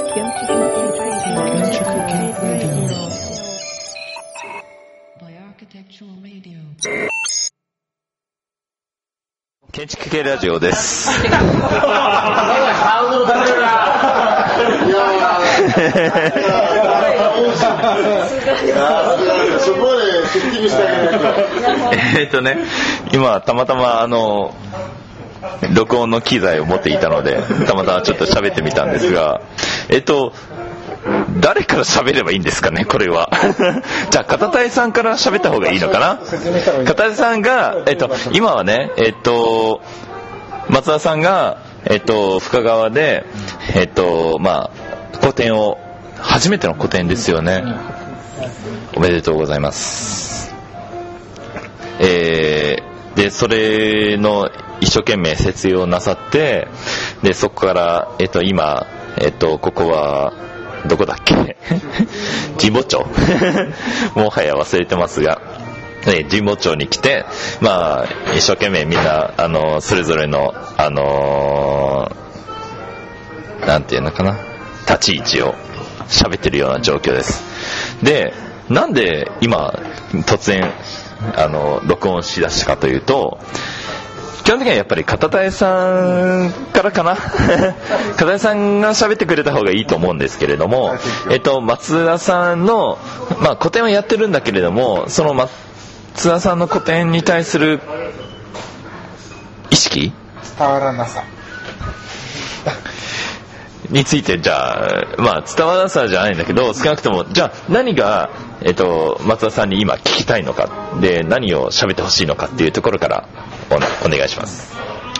建築系ラジオです。今たまたま録音の機材を持っていたので、たまたまちょっと喋ってみたんですが、誰から喋ればいいんですかね、これは。じゃあ片谷さんから喋った方がいいのかな。片谷さんが今はね、松田さんが深川で個展を、初めての個展ですよね。おめでとうございます。でそれの一生懸命設営をなさって、でそこから今ここはどこだっけ神保町もはや忘れてますが、神保町に来て、一生懸命みんなそれぞれのなんていうのかな、立ち位置を喋ってるような状況です。で、なんで今突然録音しだしたかというと、基本的にはやっぱり片谷さんからかな片谷さんが喋ってくれた方がいいと思うんですけれども、松田さんの、個展をやってるんだけれども、その松田さんの個展に対する意識、 伝わらなさについて、じゃあ、伝わらなさじゃないんだけど、少なくともじゃあ何が、松田さんに今聞きたいのかで、何を喋ってほしいのかっていうところからお願いします。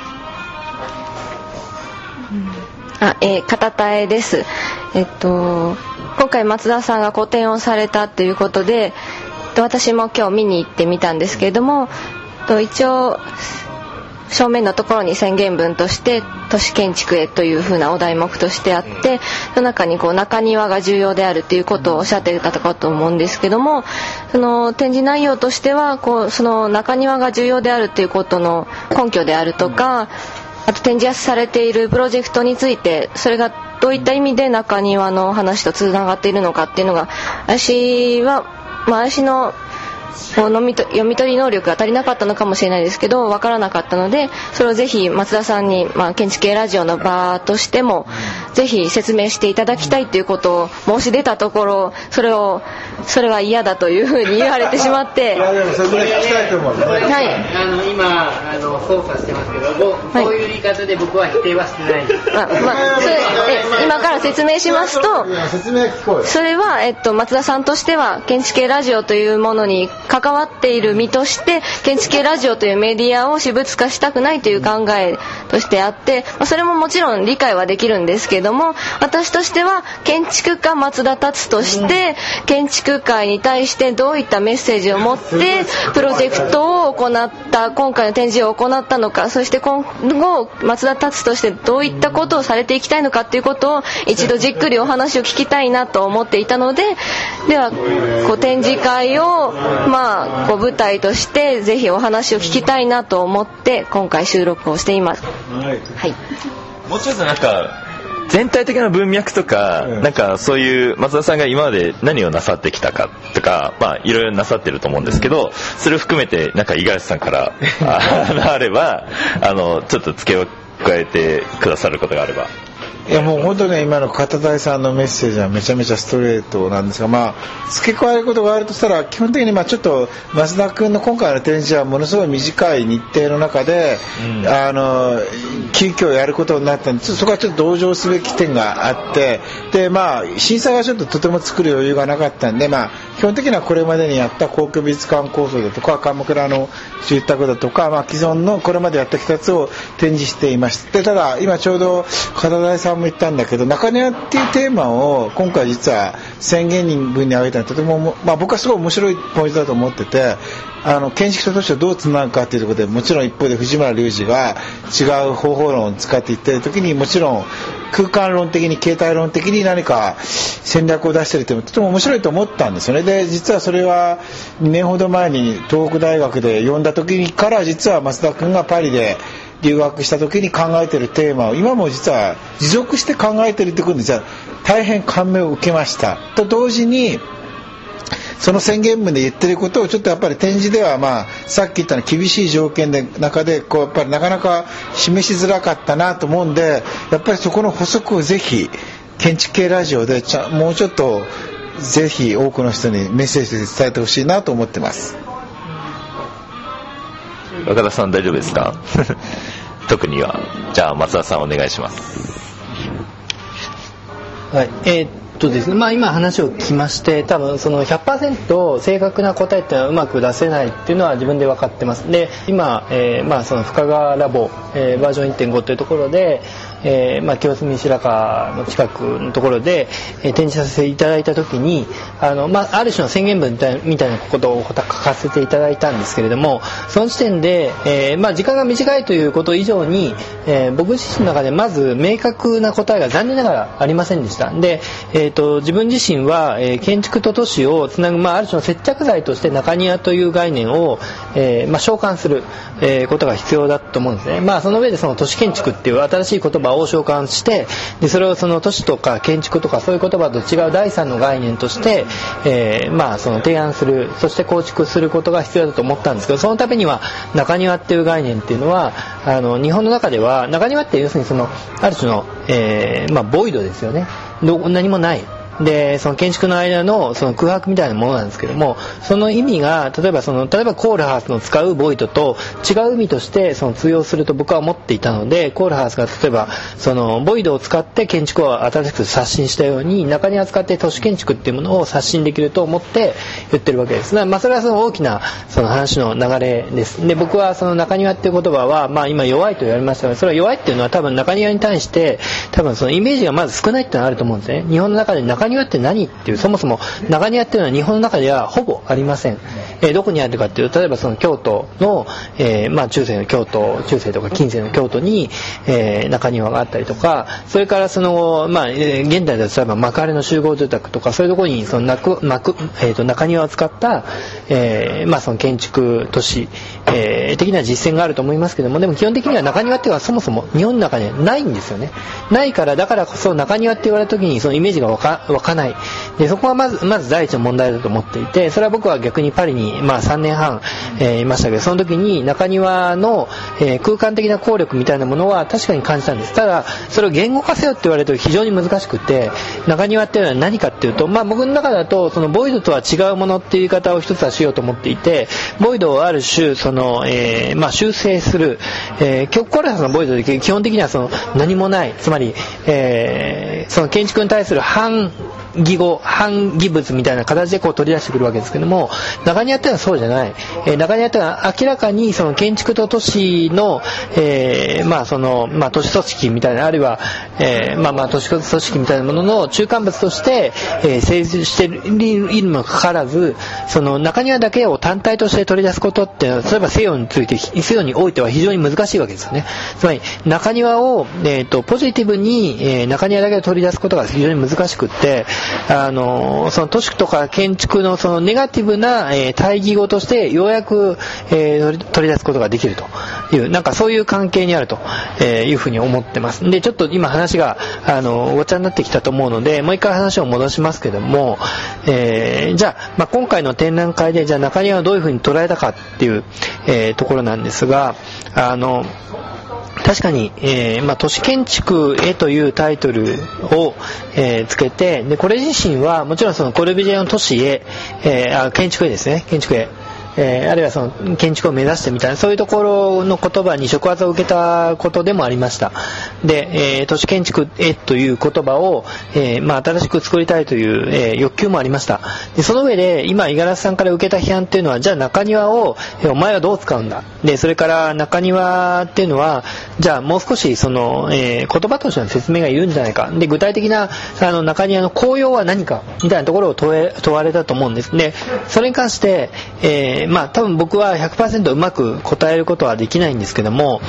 片田です。今回松田さんが個展をされたということで、私も今日見に行ってみたんですけれども、一応正面のところに宣言文として都市建築へというふうなお題目としてあって、その中に中庭が重要であるということをおっしゃっていたかと思うんですけども、その展示内容としてはその中庭が重要であるということの根拠であるとか、あと展示されているプロジェクトについて、それがどういった意味で中庭の話とつながっているのかっていうのが、私の読み取り能力が足りなかったのかもしれないですけど、分からなかったので、それをぜひ松田さんに、建築系ラジオの場としてもぜひ説明していただきたいということを申し出たところ、それは嫌だというふうに言われてしまっていやでもそれぐらい聞きたいと思う。 今操作してますけど、こういう言い方で僕は否定はしてないです。 今から説明しますと、 説明聞こうよ。 それは、松田さんとしては建築系ラジオというものに関わっている身として、建築系ラジオというメディアを私物化したくないという考えとしてあって、それももちろん理解はできるんですけども、私としては建築家松田達として建築界に対してどういったメッセージを持ってプロジェクトを行った、今回の展示を行ったのか、そして今後松田達としてどういったことをされていきたいのかということを一度じっくりお話を聞きたいなと思っていたので、では展示会を舞台としてぜひお話を聞きたいなと思って今回収録をしています。はい。 もうちょっと全体的な文脈とか、そういう松田さんが今まで何をなさってきたかとか、いろいろなさってると思うんですけど、それを含めて五十嵐さんからあればちょっと付け加えてくださることがあれば。 いやもう本当ね、今の片谷さんのメッセージはめちゃめちゃストレートなんですが、付け加えることがあるとしたら、基本的にちょっと増田君の今回の展示はものすごい短い日程の中で、急遽やることになったんで、そこはちょっと同情すべき点があって、で審査がちょっととても作る余裕がなかったんで、基本的にはこれまでにやった皇居美術館構想だとか鎌倉の住宅だとか、既存のこれまでやった2つを展示していました。でただ今ちょうど片谷さんも言ったんだけど、中庭っていうテーマを今回実は宣言文に挙げたのはとても、僕はすごい面白いポイントだと思ってて、建築と都市をどうつなぐかっていうところで、もちろん一方で藤村隆二が違う方法論を使っていってる時に、もちろん空間論的に形態論的に何か戦略を出してるっていうのはとても面白いと思ったんですよね。で実はそれは2年ほど前に東北大学で読んだ時から、実は増田君がパリで留学した時に考えているテーマを今も実は持続して考えているということで、じゃあ大変感銘を受けました。と同時にその宣言文で言ってることをちょっとやっぱり展示ではさっき言ったの厳しい条件で中でやっぱりなかなか示しづらかったなと思うんで、やっぱりそこの補足をぜひ建築系ラジオでもうちょっとぜひ多くの人にメッセージで伝えてほしいなと思ってます。 若田さん大丈夫ですか？特には。じゃあ松田さんお願いします。 はい、ですね、今話を聞きまして、多分その 100% 正確な答えっていうのはうまく出せないっていうのは自分で分かってます。で今、その深川ラボ、バージョン 1.5 というところで、清澄白河の近くのところで、展示させていただいた時にある種の宣言文みたいなことを書かせていただいたんですけれども、その時点で、時間が短いということ以上に、僕自身の中でまず明確な答えが残念ながらありませんでした。で、自分自身は、建築と都市をつなぐ、ある種の接着剤として中庭という概念を、召喚する、ことが必要だと思うんですね。その上でその都市建築っていう新しい言葉を召喚して、でそれをその都市とか建築とかそういう言葉と違う第三の概念として、その提案する、そして構築することが必要だと思ったんですけど、そのためには中庭っていう概念っていうのは日本の中では中庭って要するにそのある種の、ボイドですよね。何もないで、その建築の間のその空白みたいなものなんですけども、その意味が例えばコールハウスの使うボイドと違う意味としてその通用すると僕は思っていたので、コールハウスが例えばそのボイドを使って建築を新しく刷新したように、中庭を使って都市建築っていうものを刷新できると思って言ってるわけです。それはその大きなその話の流れです。で、僕はその中庭っていう言葉は今弱いと言われましたが、それは弱いっていうのは多分中庭に対して多分そのイメージがまず少ないっていうのがあると思うんですね。日本の中で中庭って何っていう、そもそも中庭っていうのは日本の中ではほぼありません。どこにあるかっていうと、例えばその京都の、中世の京都、中世とか近世の京都に、中庭があったりとか、それからその現代だと例えば幕張の集合住宅とかそういうところにその中庭を使った、その建築都市、的な実践があると思いますけども、でも基本的には中庭っていうのはそもそも日本の中にはないんですよね。ないから、だからこそ中庭って言われた時にそのイメージが湧かない。でそこはまず第一の問題だと思っていて、それは僕は逆にパリに3年半、いましたけど、その時に中庭の、空間的な効力みたいなものは確かに感じたんです。ただそれを言語化せよって言われると非常に難しくて、中庭っていうのは何かっていうと、僕の中だとそのボイドとは違うものっていう言い方を一つはしようと思っていて、ボイドをある種その、修正する、コールハウスのボイドで基本的にはその何もない、つまり、その建築に対する反義語、反義物みたいな形で取り出してくるわけですけども、中庭っていうのはそうじゃない。中庭っていうのは明らかにその建築と都市の、都市組織みたいな、あるいは、都市組織みたいなものの中間物として、成立しているにもかかわらず、その中庭だけを単体として取り出すことっていうのは、例えば西洋においては非常に難しいわけですよね。つまり中庭を、ポジティブに、中庭だけで取り出すことが非常に難しくって、その都市とか建築のそのネガティブな、対義語としてようやく、取り出すことができるという、なんかそういう関係にあると、いうふうに思ってます。でちょっと今話がごちゃになってきたと思うので、もう一回話を戻しますけども、じゃあ、今回の展覧会でじゃあ中庭をどういうふうに捉えたかっていう、ところなんですが、確かに、都市建築へというタイトルを、つけて、でこれ自身はもちろんそのコルビュジエの都市へ、建築へですね、建築へ、あるいはその建築を目指してみたいな、そういうところの言葉に触発を受けたことでもありました。で、都市建築へという言葉を、新しく作りたいという、欲求もありました。でその上で今五十嵐さんから受けた批判っていうのは、じゃあ中庭をお前はどう使うんだ。でそれから中庭っていうのはじゃあもう少しその、言葉としての説明がいるんじゃないか。で具体的な中庭の効用は何かみたいなところを問われたと思うんです。でそれに関して、多分僕は 100% うまく答えることはできないんですけども、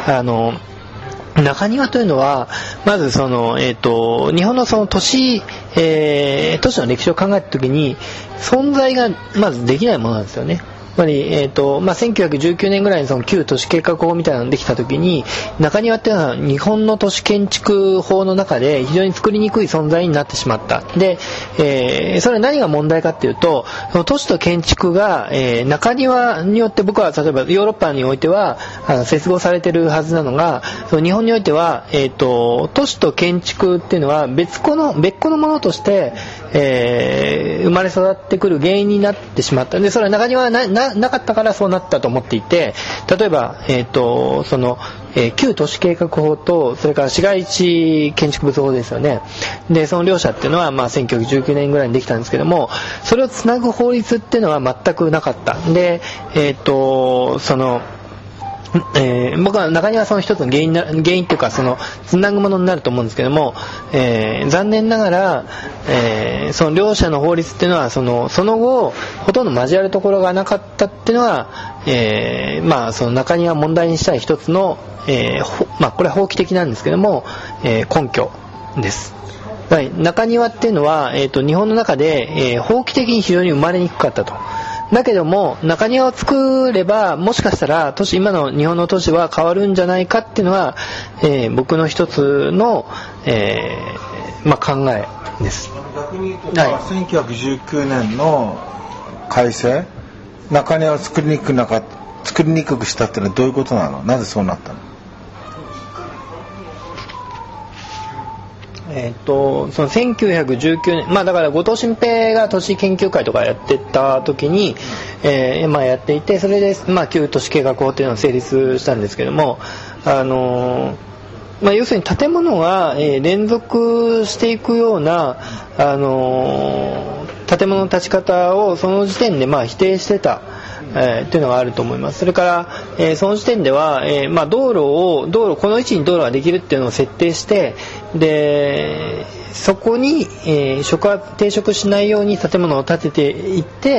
中庭というのはまずその、日本のその都市の歴史を考えたときに存在がまずできないものなんですよね。 つまり、1919年ぐらいにその旧都市計画法みたいなのができた時に、中庭っていうのは日本の都市建築法の中で非常に作りにくい存在になってしまった。で、それは何が問題かっていうと、その都市と建築が、中庭によって僕は例えばヨーロッパにおいては接合されてるはずなのが、その日本においては、都市と建築っていうのは別個のものとして、生まれ育ってくる原因になってしまった。で、それは中庭はなかったからそうなったと思っていて、例えば、その、旧都市計画法と、それから市街地建築物法ですよね。で、その両者っていうのは、1919年ぐらいにできたんですけども、それをつなぐ法律っていうのは全くなかった。で、その、僕は中にはその一つの原因っていうか、そのつなぐものになると思うんですけども、残念ながら、その両者の法律っていうのはその後ほとんど交わるところがなかったっていうのは、その中には問題にしたい一つの、これは法規的なんですけども、根拠です。中庭っていうのは、日本の中で、法規的に非常に生まれにくかったと。だけども中庭を作ればもしかしたら今の日本の都市は変わるんじゃないかっていうのは、僕の一つの、考えです。 逆に言うと、1919年の改正、中庭を作りにくくしたってのはどういうことなの？なぜそうなったの？ その1919年、だから後藤新平が都市研究会とかやってた時に、やっていて、それで、旧都市計画法っていうのを成立したんですけども、要するに建物が、連続していくような、建物の立ち方をその時点で否定してた。っていうのがあると思います。それから、その時点では、道路この位置に道路ができるっていうのを設定して、でそこに、抵触しないように建物を建てていって、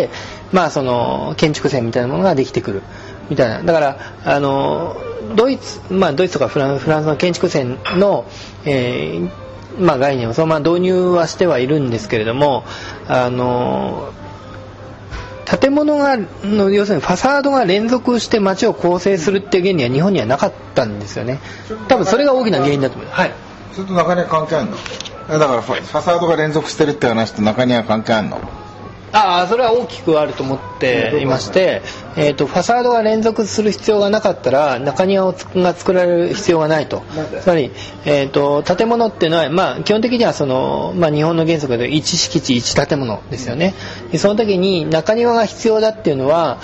その建築線みたいなものができてくるみたいな。だからドイツとかフランスの建築線の、概念をそのまま導入はしてはいるんですけれども、建物が要するにファサードが連続して街を構成するっていう原理は日本にはなかったんですよね。多分それが大きな原因だと思います。はい。 それと中には関係あるの？だからファサードが連続してるって話と中には関係あるの？ それは大きくあると思っていまして、ファサードが連続する必要がなかったら中庭が作られる必要がないと。つまり、建物っていうのは、基本的にはその、日本の原則で1敷地1建物ですよね。でその時に中庭が必要だっていうのは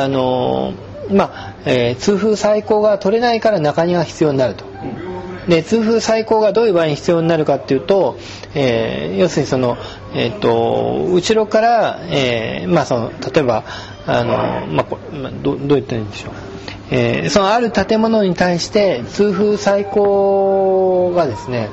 通風採光が取れないから中庭が必要になると。で通風採光がどういう場合に必要になるかっていうと、要するにその、後ろから、例えばどう言ったらいいんでしょう、そのある建物に対して通風採光がですね、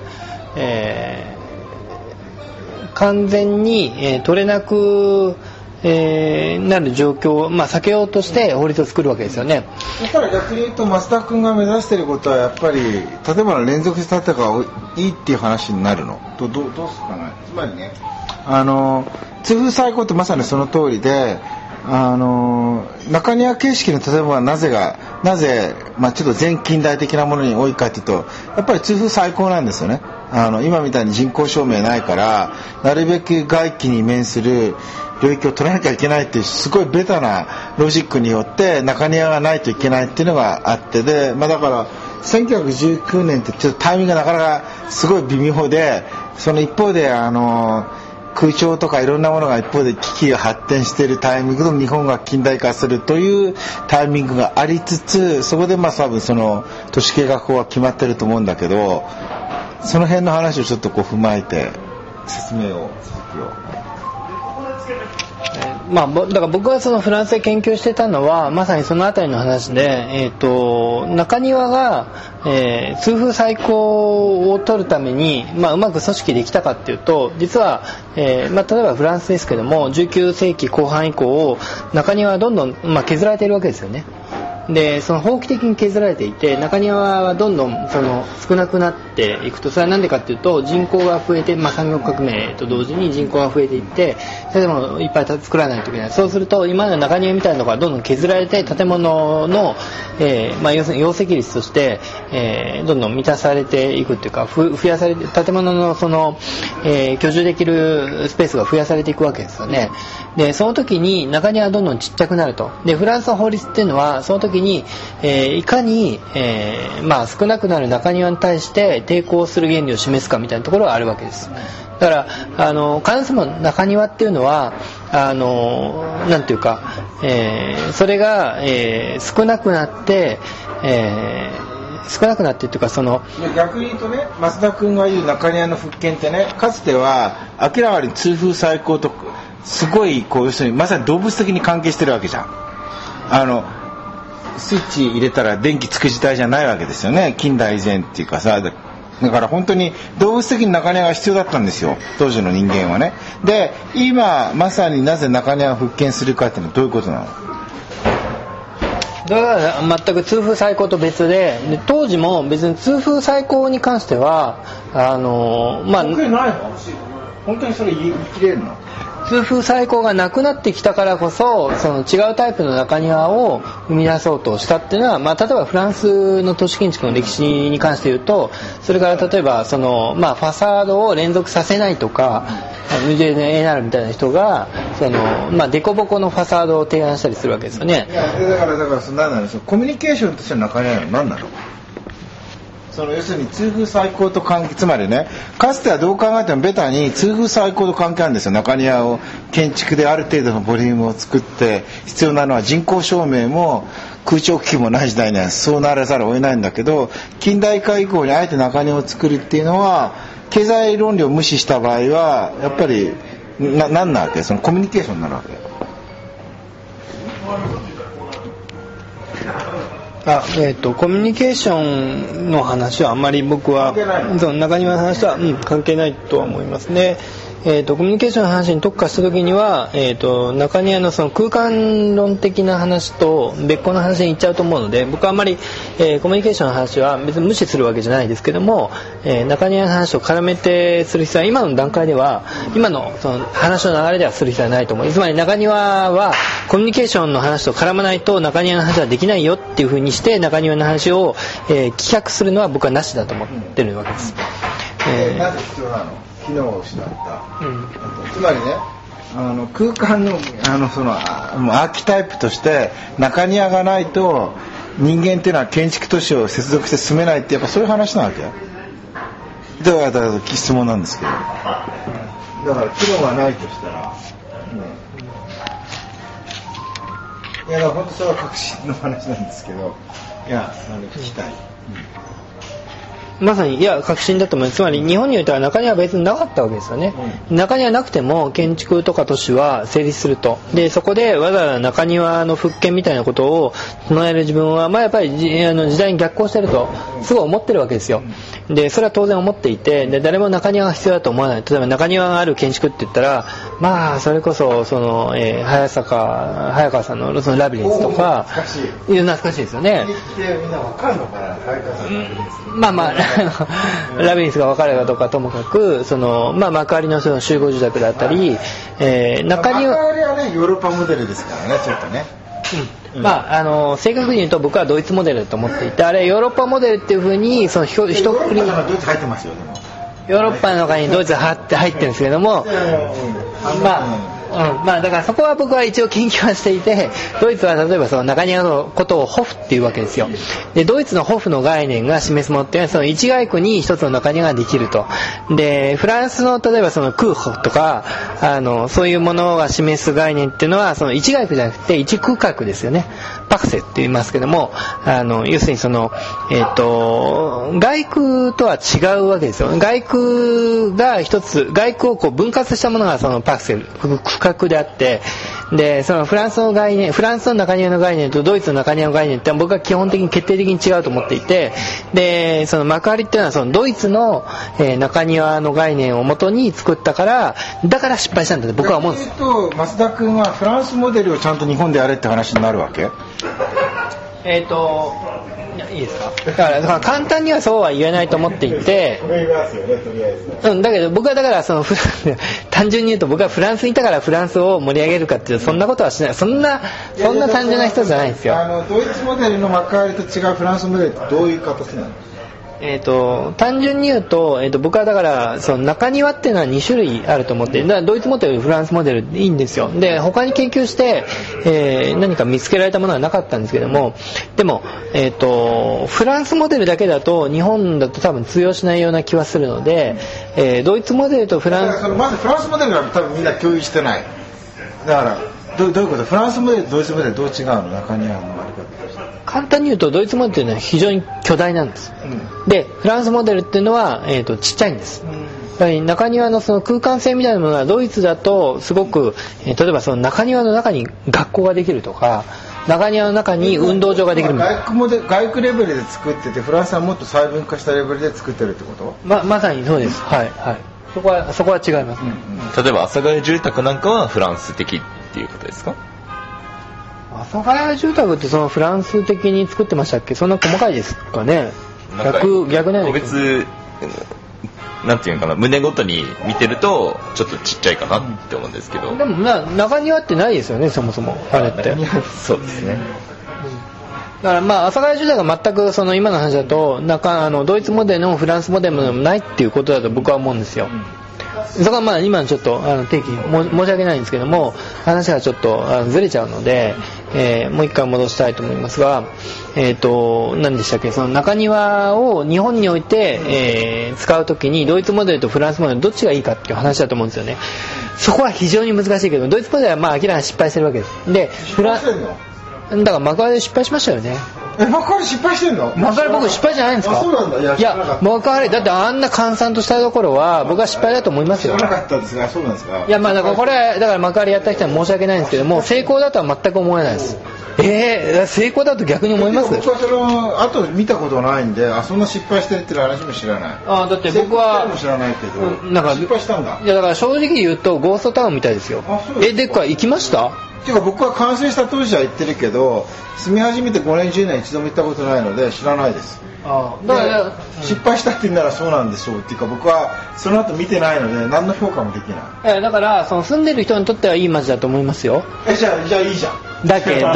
完全に、取れなくなる状況を、避けようとして法律を作るわけですよね。 だから逆に言うと増田君が目指していることはやっぱり建物連続して建てた方がいいっていう話になるの？どうするかな。つまりね、通風採光ってまさにその通りで、中庭形式の建物はなぜ、ちょっと前近代的なものに多いかというと、やっぱり通風採光なんですよね。今みたいに人工照明ないから、なるべく外気に面する領域を取らなきゃいけないっていうすごいベタなロジックによって中庭がないといけないっていうのがあって、で、だから1919年ってちょっとタイミングがなかなかすごい微妙で、その一方で空調とかいろんなものが一方で機器が発展しているタイミングで日本が近代化するというタイミングがありつつ、そこで多分その都市計画法は決まってると思うんだけど、その辺の話をちょっと踏まえて説明を続けよう。 だから僕がそのフランスで研究してたのはまさにそのあたりの話で、中庭が、通風採光を取るために、うまく組織できたかっていうと、実は、例えばフランスですけども19世紀後半以降中庭はどんどん、削られているわけですよね。 でその法規的に削られていて、中庭はどんどんその少なくなっていくと、それは何でかっていうと、人口が増えて、産業革命と同時に人口が増えていって、それでもいっぱい作らないといけない。そうすると今の中庭みたいなのがどんどん削られて、建物の、要するに容積率として、どんどん満たされていくっていうか、増やされて、建物のその、居住できるスペースが増やされていくわけですよね。でその時に中庭はどんどんちっちゃくなると。でフランスの法律っていうのはその時に、いかに、少なくなる中庭に対して抵抗する原理を示すかみたいなところがあるわけです。だから必ずしも中庭っていうのはなんていうか、それが、少なくなってっていうか、その逆に言うとね、増田君が言う中庭の復権ってね、かつては明らかに通風再興とすごい要するにまさに動物的に関係してるわけじゃん。スイッチ入れたら電気つく時代じゃないわけですよね、近代以前っていうかさ。だから本当に動物的に中庭が必要だったんですよ、当時の人間はね。で今まさになぜ中庭が復権するかっていうのはどういうことなの？ だから全く通風再興と別で、当時も別に通風再興に関してはないの？本当にそれ言い切れるの？ 通風再興がなくなってきたからこそ、その違うタイプの中庭を生み出そうとしたっていうのは、例えばフランスの都市建築の歴史に関して言うと、それから例えばその、ファサードを連続させないとか、ヌジェネーナルみたいな人がその、デコボコのファサードを提案したりするわけですよね。 いやだから何なの？コミュニケーションとしての中庭は何なの？その要するに通風再興と関係、つまりね、かつてはどう考えてもベタに通風再興と関係あるんですよ。中庭を建築である程度のボリュームを作って、必要なのは人工照明も空調機器もない時代にはそうならざるを得ないんだけど、近代化以降にあえて中庭を作るっていうのは経済論理を無視した場合はやっぱり何なわけ？そのコミュニケーションになるわけ。 コミュニケーションの話はあんまり僕はその中庭の話とは、関係ないとは思いますね。コミュニケーションの話に特化した時には、中庭のその空間論的な話と別個の話に行っちゃうと思うので、僕はあんまり、コミュニケーションの話は別に無視するわけじゃないですけども、中庭の話を絡めてする必要は今の段階では、今のその話の流れではする必要はないと思う。つまり中庭はコミュニケーションの話と絡まないと中庭の話はできないよっていう風にして中庭の話を、棄却するのは僕はなしだと思ってるわけです。 なぜ必要なの？機能を失った、つまりね、空間のそのアーキタイプとして中庭がないと人間っていうのは建築都市を接続して住めないってやっぱそういう話なわけよ。だから質問なんですけど、だから機能がないとしたら、いやだから本当それは確信の話なんですけど、いや聞きたい。 まさに確信だと思います。つまり日本においては中庭は別になかったわけですよね。中庭なくても建築とか都市は成立すると。でそこでわざわざ中庭の復権みたいなことを唱える自分は、やっぱり時代に逆行してるとすごい思ってるわけですよ。でそれは当然思っていて、で誰も中庭が必要だと思わない。例えば中庭がある建築って言ったら、それこそその、早川さんのそのラビリンスとか懐かしいですよね。 みんなわかるのかな、早川さん。 ラビリンスが分かるかどうかともかく、その幕張のその集合住宅だったり、中庭幕張はねヨーロッパモデルですからね、ちょっとね。 正確に言うと僕はドイツモデルだと思っていて、あれヨーロッパモデルっていう風にその一括りにヨーロッパの中にドイツが入ってるんですけども、だからそこは僕は一応研究はしていて、ドイツは例えばその中庭のことをホフっていうわけですよ。でドイツのホフの概念が示すものっていうのはその一街区に一つの中庭ができると。でフランスの例えばそのクーホとかそういうものが示す概念っていうのはその一街区じゃなくて一区画ですよね。パクセって言いますけども、要するにその外区とは違うわけですよ。外区が一つ、外区をこう分割したものがそのパクセル区画であって、でそのフランスの中庭の概念とドイツの中庭の概念って僕は基本的に決定的に違うと思っていて、でその幕張っていうのはそのドイツの、中庭の概念をもとに作ったからだから失敗したんだって僕は思うんですよ。 増田君はフランスモデルをちゃんと日本でやれって話になるわけ？ いいですか。だから簡単にはそうは言えないと思っていて、だけど僕はだから単純に言うと僕はフランスにいたからフランスを盛り上げるかっていうとそんなことはしない。そんな単純な人じゃないんですよ。 ドイツモデルの幕張と違うフランスモデルってどういう形なの？ 単純に言うと、僕はだからその中庭っていうのは2種類あると思ってだからドイツモデルフランスモデルでいいんですよ。で他に研究して、何か見つけられたものはなかったんですけども、でも、フランスモデルだけだと日本だと多分通用しないような気はするので、ドイツモデルとフランスまずフランスモデルが多分みんな共有してない。だからどういうこと？フランスモデルとドイツモデルどう違うの？中庭のあり方。 簡単に言うとドイツモデルというのは非常に巨大なんです、でフランスモデルっていうのは、ちっちゃいんです、中庭のその空間性みたいなものはドイツだとすごく、例えばその中庭の中に学校ができるとか中庭の中に運動場ができるみたいな外区レベルで作っててフランスはもっと細分化したレベルで作ってるってこと？ まさにそうです。はいはい。そこは違います、 例えば阿佐ヶ谷住宅なんかはフランス的っていうことですか？ 阿佐ヶ谷住宅ってそのフランス的に作ってましたっけ？そんな細かいですかね。逆なんですか。 別なんていうのかな、胸ごとに見てるとちょっとちっちゃいかなって思うんですけど、 でも中庭ってないですよね、そもそもあれって。 そうですね。 だから阿佐ヶ谷住宅が全くその今の話だとドイツモデルのフランスモデルでもないっていうことだと僕は思うんですよ。そこは今のちょっと定義申し訳ないんですけども話がちょっとずれちゃうので、もう一回戻したいと思いますが、何でしたっけ、その中庭を日本において、使うときにドイツモデルとフランスモデルどっちがいいかっていう話だと思うんですよね。そこは非常に難しいけどドイツモデルは明らかに失敗してるわけです。でだから幕張で失敗しましたよね。 幕張失敗してんの？ 幕張僕失敗じゃないんですか？ そうなんだ。 いや幕張だってあんな閑散としたところは僕は失敗だと思いますよ。 知らなかったですが、そうなんですか？ いやだからこれだから幕張やった人は申し訳ないんですけども成功だとは全く思えないです。成功だと逆に思います？ 僕はその後見たことないんでそんな失敗してるっていう話も知らない。 だって僕は知らないけど失敗したんだ。 いやだから正直言うとゴーストタウンみたいですよ。でこれ行きました？ ていうか僕は完成した当時は行ってるけど住み始めて5年10年一度も行ったことないので知らないです。だから失敗したって言うならそうなんでしょうっていうか僕はその後見てないので何の評価もできない。 だからその住んでる人にとってはいい街だと思いますよ。 じゃあいいじゃん。 だけどいいじゃん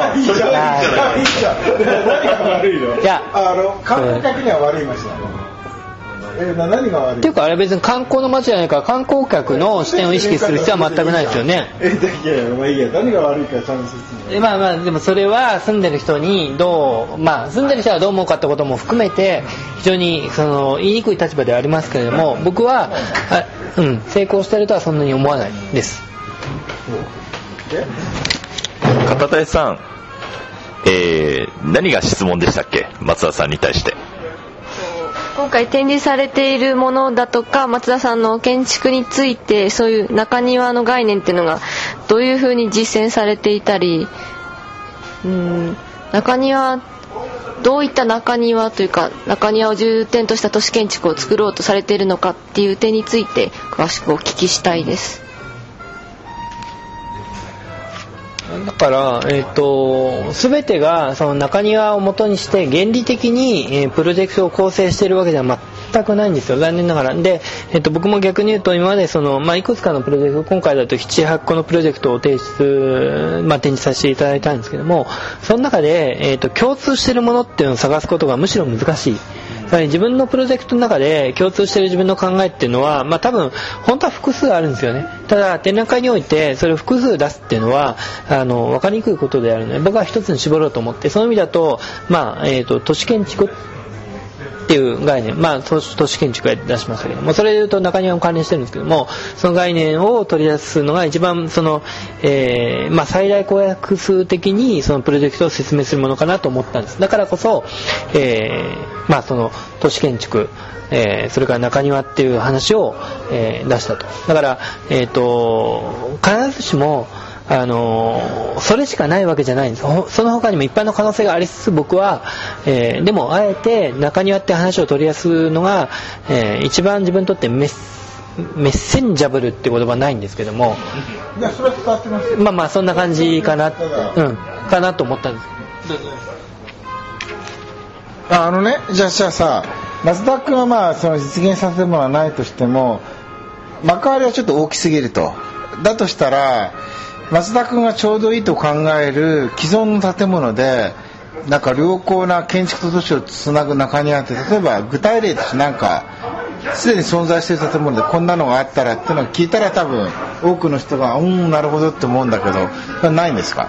何が悪いの？いや観光客には悪い街なの？何が悪い？ っていうかあれ別に観光の街じゃないから観光客の視点を意識する必要は全くないですよね。 いや何が悪いかちゃんと説明。でもそれは住んでる人に住んでる人はどう思うかってことも含めて非常に言いにくい立場ではありますけれども僕は成功してるとはそんなに思わないです。 片田さん、何が質問でしたっけ、松田さんに対して。 今回展示されているものだとか松田さんの建築についてそういう中庭の概念っていうのがどういうふうに実践されていたり、中庭どういった中庭というか中庭を重点とした都市建築を作ろうとされているのかっていう点について詳しくお聞きしたいです。 だから全てがその中庭を元にして原理的にプロジェクトを構成しているわけでは全くないんですよ、残念ながら。で、僕も逆に言うと今までいくつかのプロジェクト今回だと 7,8 個のプロジェクトを展示させていただいたんですけどもその中で、共通しているものっていうのを探すことがむしろ難しい。自分のプロジェクトの中で共通している自分の考えっていうのは、多分本当は複数あるんですよね。ただ展覧会においてそれを複数出すっていうのは分かりにくいことであるので僕は一つに絞ろうと思ってその意味だと、都市建築っていう概念、都市建築で出しましたけどもそれでいうと中庭も関連してるんですけどもその概念を取り出すのが一番最大公約数的にそのプロジェクトを説明するものかなと思ったんです。だからこそ、その都市建築それから中庭っていう話を、出したと。だから必ずしもそれしかないわけじゃないんです。その他にも一般の可能性がありつつ僕は、でもあえて中庭って話を取り出すのが、一番自分にとってメッセンジャブルって言葉はないんですけどもいやそれは伝わってますよ。 そんな感じかな、かなと思ったんです。 じゃあさ、松田君はまあその実現させるものはないとしても、幕張はちょっと大きすぎると。だとしたら松田君がちょうどいいと考える既存の建物でなんか良好な建築と都市をつなぐ中庭って、例えば具体例としてなんかすでに存在している建物でこんなのがあったらっていうのを聞いたら、多分多くの人がなるほどって思うんだけど、それないんですか？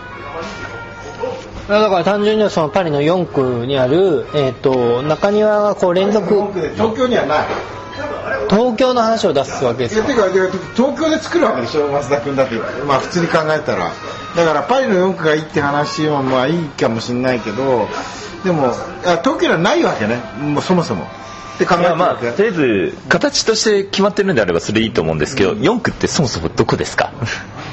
だから単純にはそのパリの4区にある、中庭がこう連続、 東京にはない。 東京の話を出すわけですよ。 いや、てか東京で作るわけでしょ、増田君だって。まあ普通に考えたら、だからパリの4区がいいって話はまあいいかもしれないけど、でも東京にはないわけね、もうそもそもって考えてるわけ。 とりあえず形として決まってるんであればそれいいと思うんですけど、4区ってそもそもどこですか？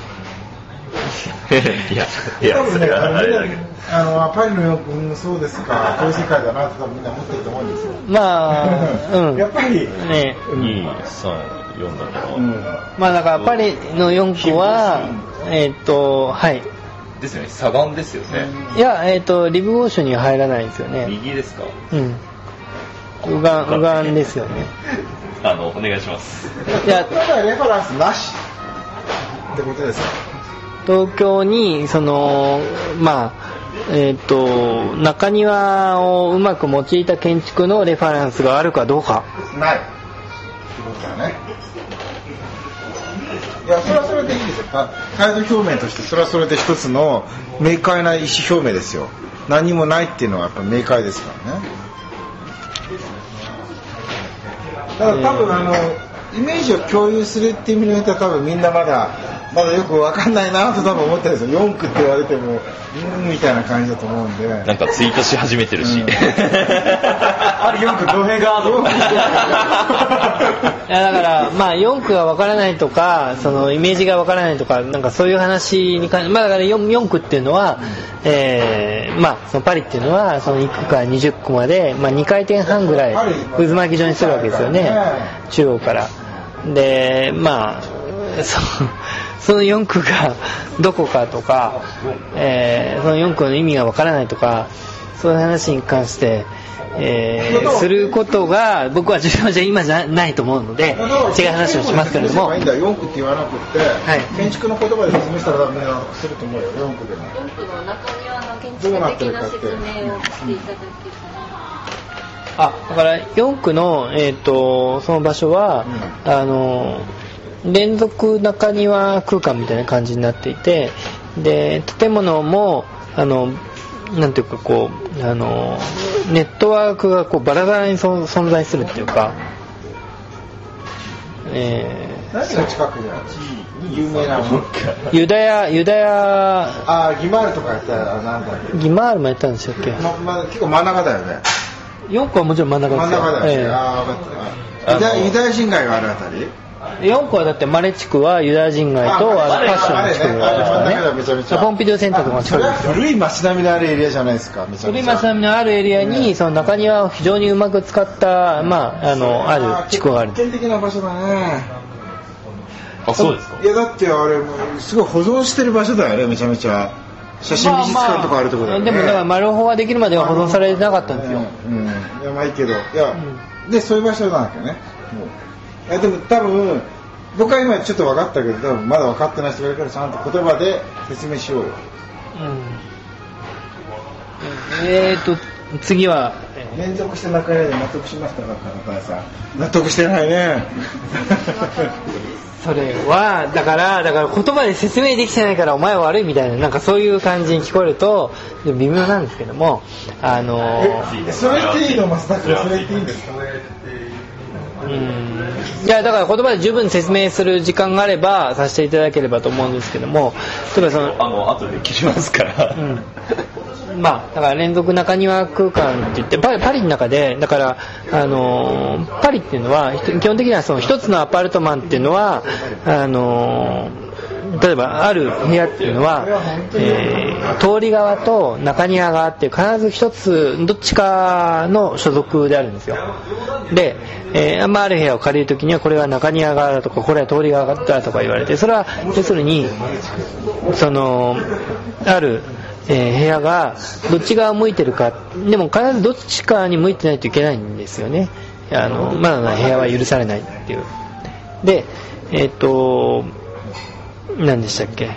いやそれはあれだけど、 パリの4区、そうですか、こういう世界だなって多分みんな思ってると思うんですよ。 まあ、 やっぱりね、 2、3、4だから、 まあだからパリの4区ははいですよね、左岸ですよね。 いやリブゴーシュには入らないんですよね。 右ですか？ 右岸ですよね。 お願いします。 いや、レファランスなしってことですか？ 東京にそのまあ中庭をうまく用いた建築のレファランスがあるかどうか。 ないってことだね。いや、それはそれでいいですよ。態度表明としてそれはそれで一つの明快な意思表明ですよ。何もないっていうのはやっぱ明快ですからね。だから多分イメージを共有するっていう意味においては多分みんなまだよく分かんないなと多分思ってるんですよ。4区って言われてもみたいな感じだと思うんで、 なんかツイートし始めてるし、 あれ4区どへがいやだからまあ4区が分からないとか、そのイメージが分からないとか、なんかそういう話に関して、まあだから 4区っていうのは、まあそのパリっていうのはその1区から20区まで、まあ、2回転半ぐらい渦巻き状にするわけですよね、中央から。でまあその4区がどこかとか、その4区の意味がわからないとか、そういう話に関して、することが僕は重要じゃ今じゃないと思うので違う話をしますけれども、 4区って言わなくって、はい、建築の言葉で説明したらみんなすると思うよ。4区でも 4区の中庭の建築的な説明をしていただけたら、 だから4区の、その場所は、連続中庭空間みたいな感じになっていて、で建物もなんていうかこうネットワークがこうバラバラに存在するっていうか、 何が近くにある有名なの？ ユダヤギマールとかやったらなんだっけ？ ギマールもやったんでしたっけ？ 結構真ん中だよね。 4区はもちろん真ん中ですよ。 真ん中だよね。分かった。ユダヤ人街があるあたり ？4区はだってマレ地区はユダヤ人街とパッションの地区ですからね。ポンピドゥセンターとかも近くです。 古い街並みのあるエリアじゃないですか。 古い街並みのあるエリアにその中庭を非常にうまく使ったある地区がある。 典型的な場所だね。 そうですか。 いやだってあれすごい保存してる場所だよね、めちゃめちゃ。写真美術館とかあるところだよね。 でもだからマルホができるまでは保存されてなかったんですよ。 いやまあいいけど、いや、でそういう場所なんだけどね。いやでも多分僕は今ちょっと分かったけど、多分まだ分かってない人がいるからちゃんと言葉で説明しようよ。 次は連続して中屋で納得しましたか、金谷さん。納得してないね。 それはだから言葉で説明できてないからお前は悪いみたいな、なんかそういう感じに聞こえると微妙なんですけども、 それっていいの？増田君、それっていいんですか？ いやだから言葉で十分説明する時間があればさせていただければと思うんですけども、例えば後で切りますから、 まあだから連続中庭空間って言ってパリの中でだからパリっていうのは基本的にはその一つのアパルトマンっていうのは例えばある部屋っていうのは、通り側と中庭側って必ず一つどっちかの所属であるんですよ。で、ある部屋を借りるときにはこれは中庭側だとかこれは通り側だとか言われて、それは要するにそのある部屋がどっち側向いてるか、でも必ずどっちかに向いてないといけないんですよね。まだ部屋は許されないっていう。で、何でしたっけ、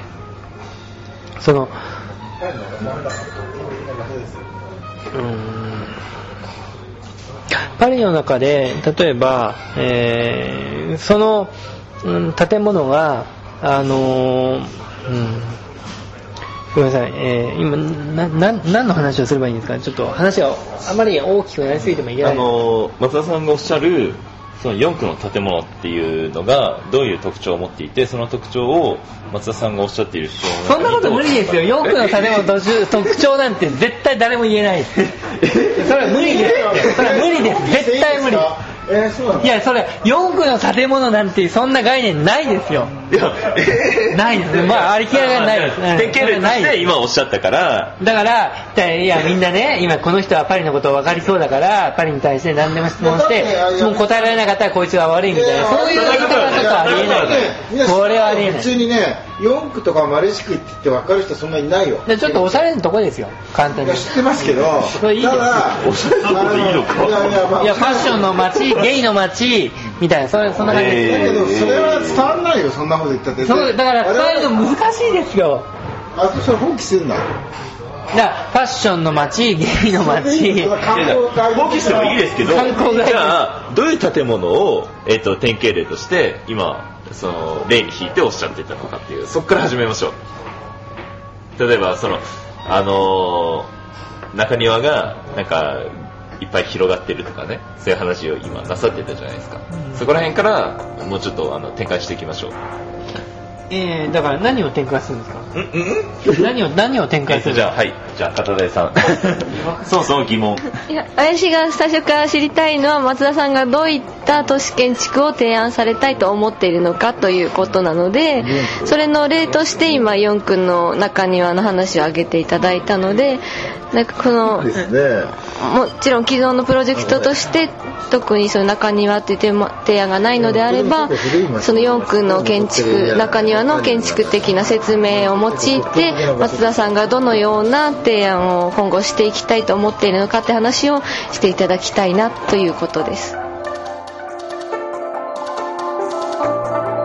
パリの中で例えば、その、建物がごめんなさい、今何の話をすればいいんですか。ちょっと話があまり大きくなりすぎてもいけない。 松田さんがおっしゃるその4区の建物っていうのがどういう特徴を持っていて、その特徴を松田さんがおっしゃっている主張のそんなこと無理ですよ。4区の建物の特徴なんて絶対誰も言えないです。それは無理です。それは無理です。絶対無理。 そうなの？ いや、それ4区の建物なんてそんな概念ないですよ。ないです。ありきらがないです。 典型例として今おっしゃったから、 だからいやみんなね、今この人はパリのこと分かりそうだからパリに対して何でも質問して質問答えられなかったらこいつが悪いみたいな、そういう言い方はちょっとありえない。これはありえない。 普通にね、4区とかマレシ区って言って分かる人そんなにいないよ。 ちょっとおしゃれなとこですよ、簡単に。 知ってますけど、 それいいです。 ただおしゃれなとこでいいのか。 いやファッションの街、ゲイの街みたいな、そんな感じです。 だけどそれは伝わんないよ、そんなこと言ったって。 そうだから伝えるの難しいですよ。 それ放棄するんだ。 だからファッションの街、ゲイの街、 放棄してもいいですけど、 観光じゃあどういう建物を、典型例として今その例に引いておっしゃっていたのかっていう、そこから始めましょう。例えば中庭がなんかいっぱい広がってるとかね、そういう話を今なさってたじゃないですか。そこら辺からもうちょっと展開していきましょう。 だから何を展開するんですか。何を展開するんですか。 じゃあ片田さんそもそも疑問。 いや、私が最初から知りたいのは松田さんがどういった都市建築を提案されたいと思っているのかということなので、それの例として今4区の中庭の話を挙げていただいたので、なんかもちろん既存のプロジェクトとして特にその中庭という提案がないのであれば、その4区の中庭の建築的な説明を用いて松田さんがどのような提案を今後していきたいと思っているのかって話をしていただきたいなということです。